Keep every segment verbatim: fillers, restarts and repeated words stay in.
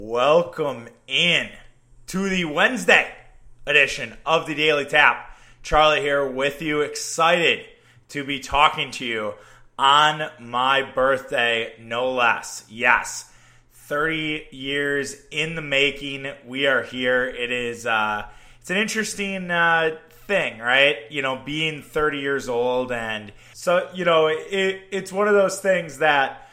Welcome in to the Wednesday edition of the Daily Tap. Charlie here with you, excited to be talking to you on my birthday, no less. Yes, thirty years in the making. We are here. It is, uh, it's an interesting uh, thing, right? You know, being thirty years old. And so, you know, it, it's one of those things that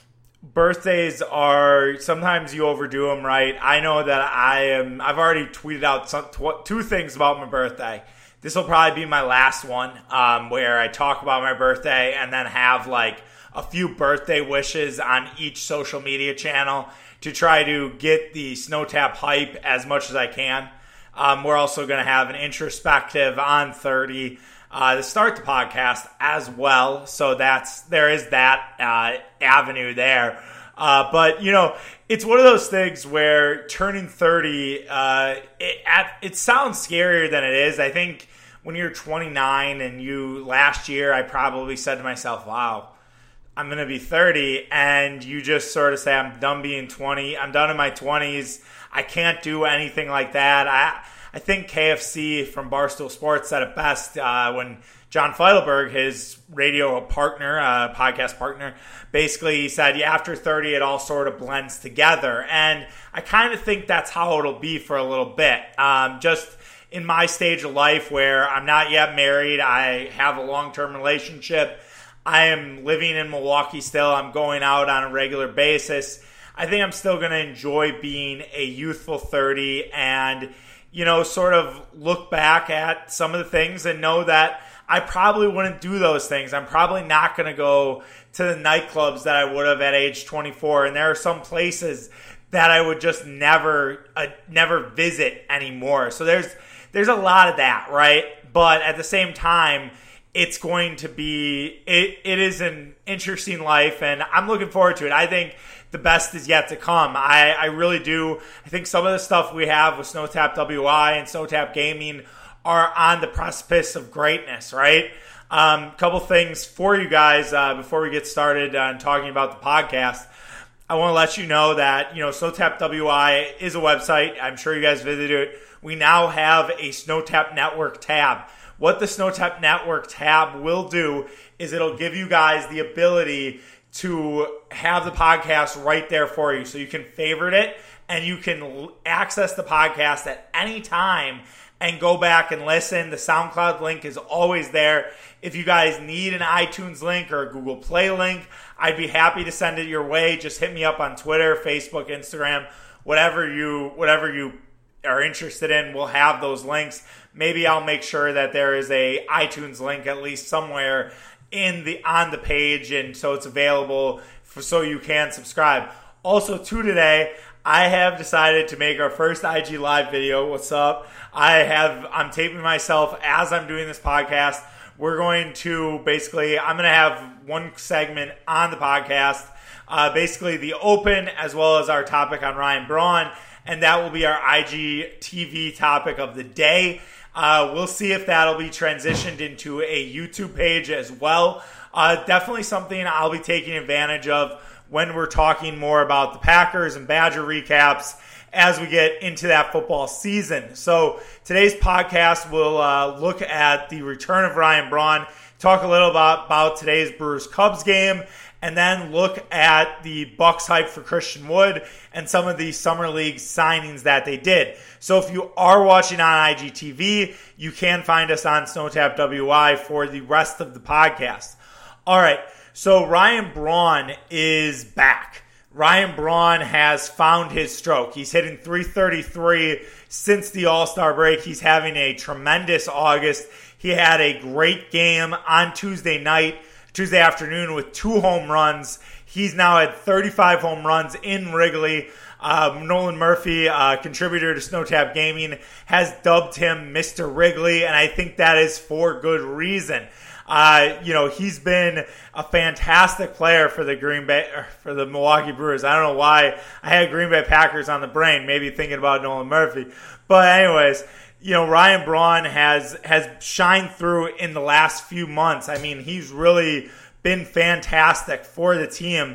birthdays are, sometimes you overdo them, right? I know that I am, I've already tweeted out some, tw- two things about my birthday. This will probably be my last one, um, where I talk about my birthday and then have like a few birthday wishes on each social media channel to try to get the SnowTap hype as much as I can. Um, we're also going to have an introspective on thirty uh, to start the podcast as well. So that's there is that uh, avenue there. Uh, but, you know, it's one of those things where turning thirty, uh, it, at, it sounds scarier than it is. I think when you're twenty-nine and you, last year, I probably said to myself, wow, I'm going to be thirty. And you just sort of say, I'm done being twenty. I'm done in my twenties. I can't do anything like that. I I think K F C from Barstool Sports said it best uh, when John Feidelberg, his radio partner, uh, podcast partner, basically said, yeah, after thirty, it all sort of blends together. And I kind of think that's how it'll be for a little bit. Um, just in my stage of life where I'm not yet married, I have a long-term relationship, I am living in Milwaukee still, I'm going out on a regular basis. I think I'm still going to enjoy being a youthful thirty and, you know, sort of look back at some of the things and know that I probably wouldn't do those things. I'm probably not going to go to the nightclubs that I would have at age twenty-four. And there are some places that I would just never, uh, never visit anymore. So there's, there's a lot of that, right? But at the same time, it's going to be, it, it is an interesting life and I'm looking forward to it. I think the best is yet to come. I, I really do. I think some of the stuff we have with SnowTap W I and SnowTap Gaming are on the precipice of greatness, right? A um, couple things for you guys uh, before we get started on talking about the podcast. I want to let you know that, you know, SnowTap W I is a website. I'm sure you guys visited it. We now have a SnowTap Network tab. What the SnowTap Network tab will do is it'll give you guys the ability to have the podcast right there for you. So you can favorite it and you can access the podcast at any time and go back and listen. The SoundCloud link is always there. If you guys need an iTunes link or a Google Play link, I'd be happy to send it your way. Just hit me up on Twitter, Facebook, Instagram, whatever you whatever you are interested in. We'll have those links. Maybe I'll make sure that there is a iTunes link at least somewhere in the on the page, and so it's available for, so you can subscribe. Also, to today, I have decided to make our first I G Live video. What's up? I have I'm taping myself as I'm doing this podcast. We're going to basically, I'm going to have one segment on the podcast, uh, basically the open as well as our topic on Ryan Braun, and that will be our I G T V topic of the day. Uh, we'll see if that'll be transitioned into a YouTube page as well. Uh, definitely something I'll be taking advantage of when we're talking more about the Packers and Badger recaps as we get into that football season. So today's podcast will uh, look at the return of Ryan Braun, talk a little about, about today's Brewers-Cubs game, and then look at the Bucks hype for Christian Wood and some of the Summer League signings that they did. So if you are watching on I G T V, you can find us on SnowTap W I for the rest of the podcast. All right, so Ryan Braun is back. Ryan Braun has found his stroke. He's hitting three thirty-three since the All-Star break. He's having a tremendous August. He had a great game on Tuesday night, Tuesday afternoon with two home runs. He's now had thirty-five home runs in Wrigley. Uh, Nolan Murphy, uh, contributor to SnowTap Gaming, has dubbed him Mister Wrigley, and I think that is for good reason. Uh, you know, he's been a fantastic player for the Green Bay, for the Milwaukee Brewers. I don't know why I had Green Bay Packers on the brain, maybe thinking about Nolan Murphy. But anyways, you know, Ryan Braun has has shined through in the last few months. I mean, he's really been fantastic for the team.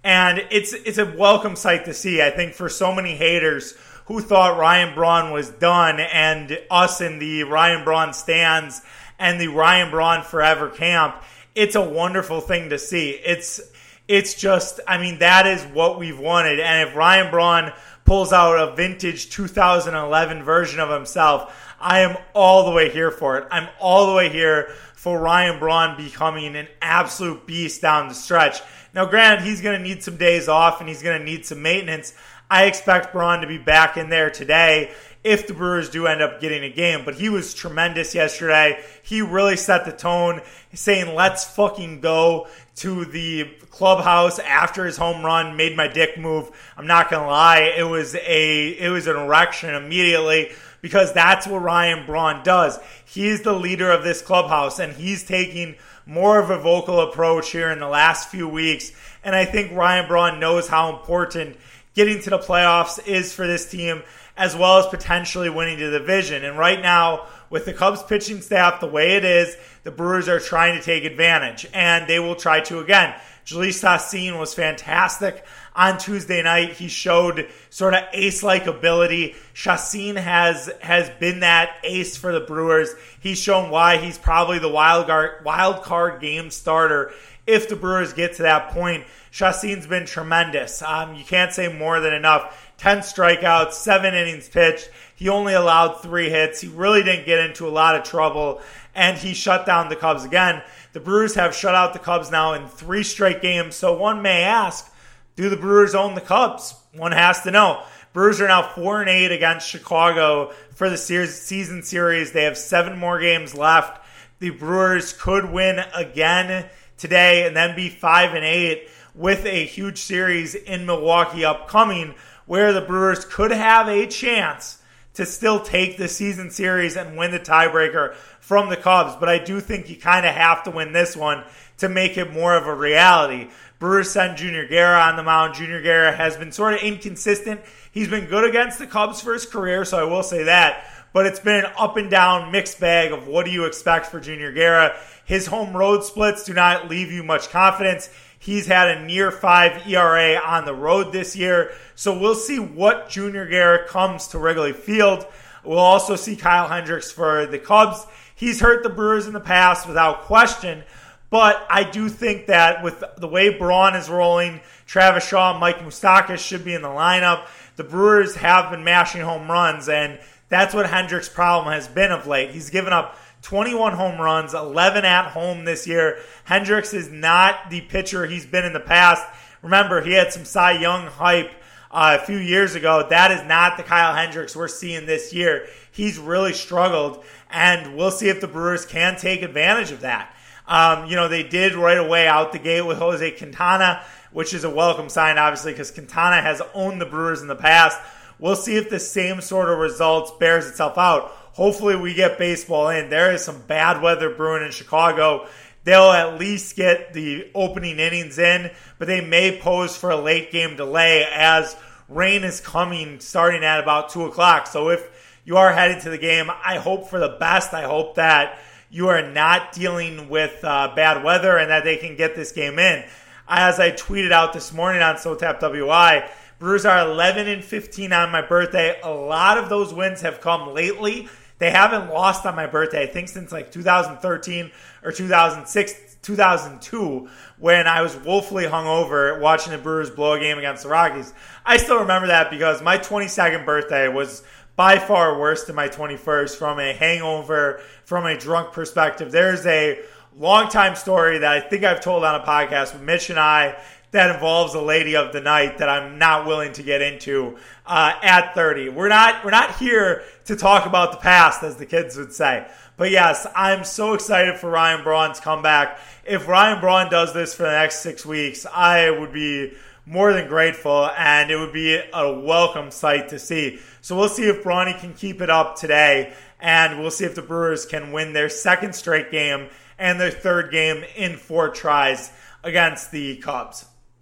And it's it's a welcome sight to see. I think for so many haters who thought Ryan Braun was done, and us in the Ryan Braun stands and the Ryan Braun Forever camp, it's a wonderful thing to see. It's it's just, I mean, that is what we've wanted. And if Ryan Braun pulls out a vintage two thousand eleven version of himself, I am all the way here for it. I'm all the way here for Ryan Braun becoming an absolute beast down the stretch. Now, granted, he's going to need some days off and he's going to need some maintenance. I expect Braun to be back in there today if the Brewers do end up getting a game. But he was tremendous yesterday. He really set the tone, saying, let's fucking go, to the clubhouse after his home run, made my dick move. I'm not going to lie. It was a it was an erection immediately, because that's what Ryan Braun does. He's the leader of this clubhouse, and he's taking more of a vocal approach here in the last few weeks. And I think Ryan Braun knows how important getting to the playoffs is for this team, as well as potentially winning the division. And right now, with the Cubs pitching staff the way it is, the Brewers are trying to take advantage, and they will try to again. Jhoulys Chacin was fantastic on Tuesday night. He showed sort of ace-like ability. Chacin has has been that ace for the Brewers. He's shown why he's probably the wild card, wild card game starter if the Brewers get to that point. Chacin's been tremendous. Um, you can't say more than enough. ten strikeouts, seven innings pitched. He only allowed three hits. He really didn't get into a lot of trouble, and he shut down the Cubs again. The Brewers have shut out the Cubs now in three straight games, so one may ask, do the Brewers own the Cubs? One has to know. Brewers are now four and eight against Chicago for the season series. They have seven more games left. The Brewers could win again today and then be five and eight with a huge series in Milwaukee upcoming, where the Brewers could have a chance to still take the season series and win the tiebreaker from the Cubs. But I do think you kind of have to win this one to make it more of a reality. Brewers send Junior Guerra on the mound. Junior Guerra has been sort of inconsistent. He's been good against the Cubs for his career, so I will say that. But it's been an up and down mixed bag of what do you expect for Junior Guerra. His home road splits do not leave you much confidence. He's had a near five E R A on the road this year. So we'll see what Junior Guerra comes to Wrigley Field. We'll also see Kyle Hendricks for the Cubs. He's hurt the Brewers in the past without question. But I do think that with the way Braun is rolling, Travis Shaw and Mike Moustakas should be in the lineup. The Brewers have been mashing home runs, and that's what Hendricks' problem has been of late. He's given up twenty-one home runs, eleven at home this year. Hendricks is not the pitcher he's been in the past. Remember, he had some Cy Young hype uh, a few years ago. That is not the Kyle Hendricks we're seeing this year. He's really struggled, and we'll see if the Brewers can take advantage of that. Um, you know, they did right away out the gate with Jose Quintana, which is a welcome sign, obviously, because Quintana has owned the Brewers in the past. We'll see if the same sort of results bears itself out. Hopefully we get baseball in. There is some bad weather brewing in Chicago. They'll at least get the opening innings in, but they may pose for a late game delay as rain is coming starting at about two o'clock. So if you are headed to the game, I hope for the best. I hope that you are not dealing with uh, bad weather and that they can get this game in. As I tweeted out this morning on SoTap W I, Brewers are eleven and fifteen on my birthday. A lot of those wins have come lately. They haven't lost on my birthday, I think, since like two thousand thirteen or two thousand six, two thousand two, when I was woefully hungover watching the Brewers blow a game against the Rockies. I still remember that because my twenty-second birthday was by far worse than my twenty-first from a hangover, from a drunk perspective. There's a long-time story that I think I've told on a podcast with Mitch and I that involves a lady of the night that I'm not willing to get into uh, at thirty. We're not we're not here to talk about the past, as the kids would say. But yes, I'm so excited for Ryan Braun's comeback. If Ryan Braun does this for the next six weeks, I would be more than grateful, and it would be a welcome sight to see. So we'll see if Brawny can keep it up today, and we'll see if the Brewers can win their second straight game and their third game in four tries against the Cubs.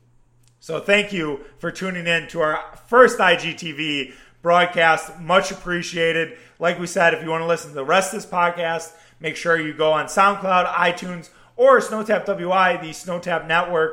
So thank you for tuning in to our first I G T V broadcast. Much appreciated. Like we said, if you want to listen to the rest of this podcast, make sure you go on SoundCloud, iTunes, or SnowTap W I, the SnowTap Network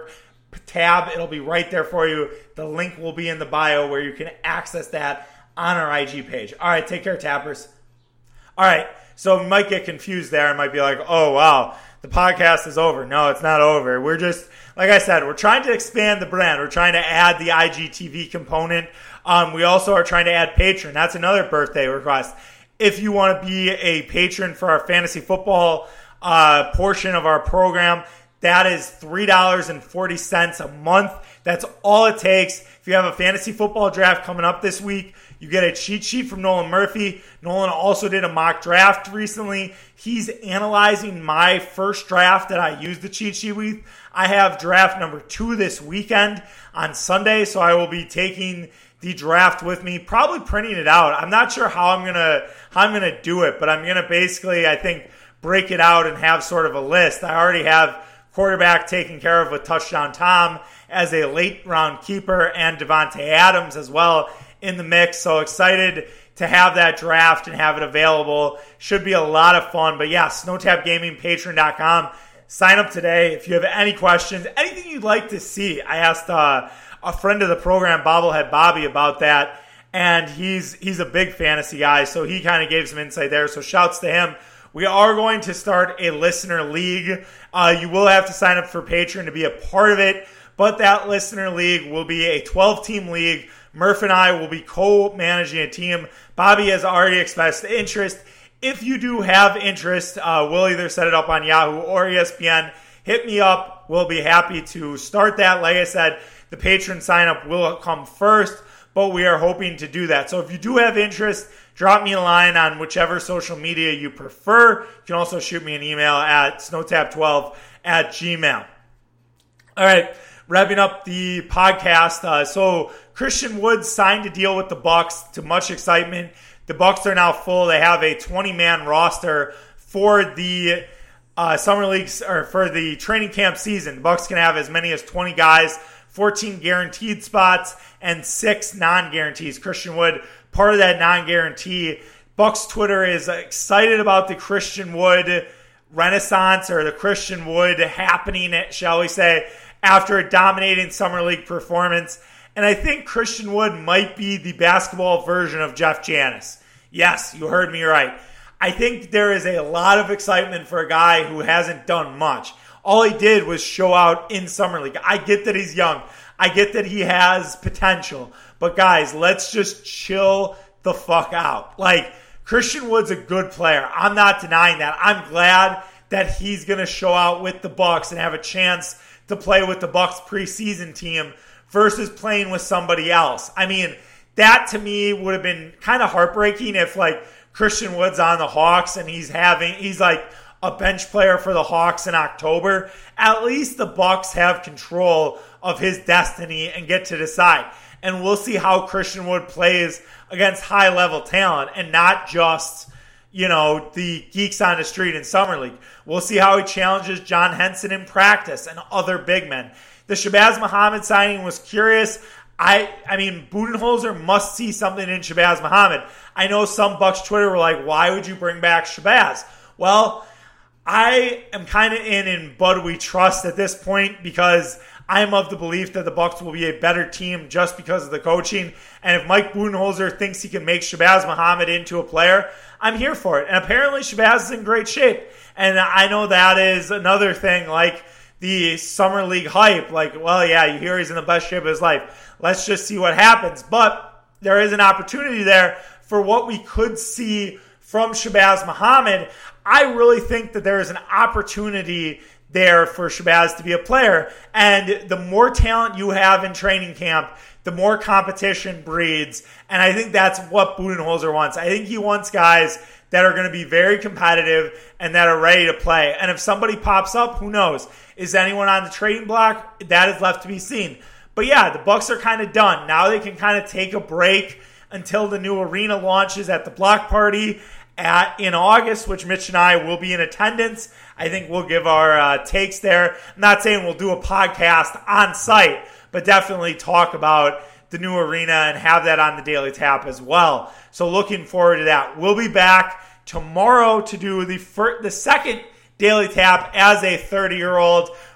tab. It'll be right there for you. The link will be in the bio where you can access that on our I G page. All right, take care, Tappers. All right, so you might get confused there and might be like, oh, wow, the podcast is over. No, it's not over. We're just, like I said, we're trying to expand the brand. We're trying to add the I G T V component. Um, we also are trying to add Patreon. That's another birthday request. If you want to be a patron for our fantasy football uh, portion of our program, that is three dollars and forty cents a month. That's all it takes. If you have a fantasy football draft coming up this week, you get a cheat sheet from Nolan Murphy. Nolan also did a mock draft recently. He's analyzing my first draft that I used the cheat sheet with. I have draft number two this weekend on Sunday, so I will be taking the draft with me, probably printing it out. I'm not sure how I'm gonna how I'm gonna do it, but I'm gonna basically, I think, break it out and have sort of a list. I already have quarterback taken care of with Touchdown Tom as a late round keeper, and Devontae Adams as well in the mix. So excited to have that draft and have it available. Should be a lot of fun. But yeah, Snowtap Gaming, patreon dot com. Sign up today if you have any questions, anything you'd like to see. I asked uh, a friend of the program, Bobblehead Bobby, about that, and he's he's a big fantasy guy, so he kind of gave some insight there. So shouts to him. We are going to start a listener league. Uh, you will have to sign up for Patreon to be a part of it, but that listener league will be a twelve-team league. Murph and I will be co-managing a team. Bobby has already expressed interest. If you do have interest, uh, we'll either set it up on Yahoo or E S P N. Hit me up. We'll be happy to start that. Like I said, the Patreon sign-up will come first, but we are hoping to do that. So if you do have interest, drop me a line on whichever social media you prefer. You can also shoot me an email at snowtap twelve at gmail. All right, wrapping up the podcast. Uh, so Christian Woods signed a deal with the Bucks to much excitement. The Bucks are now full. They have a twenty-man roster for the uh, summer leagues or for the training camp season. The Bucks can have as many as twenty guys, fourteen guaranteed spots, and six non-guarantees. Christian Wood, part of that non-guarantee. Bucks Twitter is excited about the Christian Wood renaissance, or the Christian Wood happening, shall we say, after a dominating summer league performance. And I think Christian Wood might be the basketball version of Jeff Janis. Yes, you heard me right. I think there is a lot of excitement for a guy who hasn't done much. All he did was show out in summer league. I get that he's young. I get that he has potential. But guys, let's just chill the fuck out. Like, Christian Wood's a good player. I'm not denying that. I'm glad that he's going to show out with the Bucks and have a chance to play with the Bucks preseason team versus playing with somebody else. I mean, that to me would have been kind of heartbreaking if, like, Christian Wood's on the Hawks and he's having, he's like a bench player for the Hawks in October. At least the Bucks have control of his destiny and get to decide. And we'll see how Christian Wood plays against high-level talent and not just, you know, the geeks on the street in Summer League. We'll see how he challenges John Henson in practice and other big men. The Shabazz Muhammad signing was curious. I I mean, Budenholzer must see something in Shabazz Muhammad. I know some Bucks Twitter were like, why would you bring back Shabazz? Well, I am kind of in in Bud We Trust at this point, because I'm of the belief that the Bucks will be a better team just because of the coaching. And if Mike Budenholzer thinks he can make Shabazz Muhammad into a player, I'm here for it. And apparently Shabazz is in great shape. And I know that is another thing, like the Summer League hype. Like, well, yeah, you hear he's in the best shape of his life. Let's just see what happens. But there is an opportunity there for what we could see from Shabazz Muhammad. I really think that there is an opportunity there for Shabazz to be a player. And the more talent you have in training camp, the more competition breeds. And I think that's what Budenholzer wants. I think he wants guys that are going to be very competitive and that are ready to play. And if somebody pops up, who knows? Is anyone on the trading block? That is left to be seen. But yeah, the Bucks are kind of done. Now they can kind of take a break until the new arena launches at the block party at in August, which Mitch and I will be in attendance. I think we'll give our uh, takes there. I'm not saying we'll do a podcast on site, but definitely talk about the new arena and have that on the Daily Tap as well. So looking forward to that. We'll be back tomorrow to do the first, the second Daily Tap as a thirty-year-old.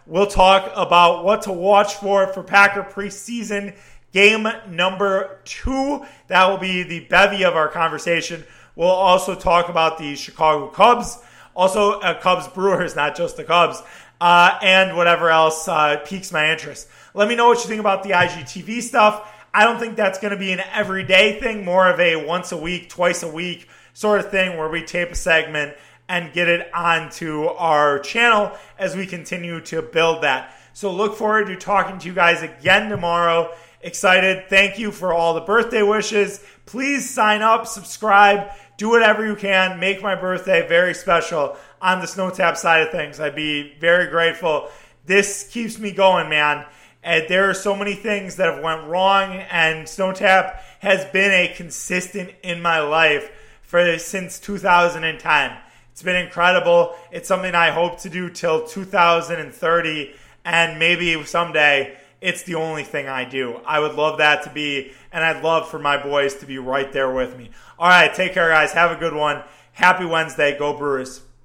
We'll talk about what to watch for for Packer preseason game number two. That will be the bevy of our conversation. We'll also talk about the Chicago Cubs, also uh, Cubs Brewers, not just the Cubs, uh, and whatever else uh, piques my interest. Let me know what you think about the I G T V stuff. I don't think that's going to be an everyday thing, more of a once a week, twice a week sort of thing where we tape a segment and get it onto our channel as we continue to build that. So look forward to talking to you guys again tomorrow. Excited. Thank you for all the birthday wishes. Please sign up, subscribe, do whatever you can. Make my birthday very special on the SnowTap side of things. I'd be very grateful. This keeps me going, man. And there are so many things that have went wrong, and SnowTap has been a consistent in my life for since two thousand ten. It's been incredible. It's something I hope to do till two thousand thirty, and maybe someday it's the only thing I do. I would love that to be, and I'd love for my boys to be right there with me. All right, take care, guys. Have a good one. Happy Wednesday. Go Brewers.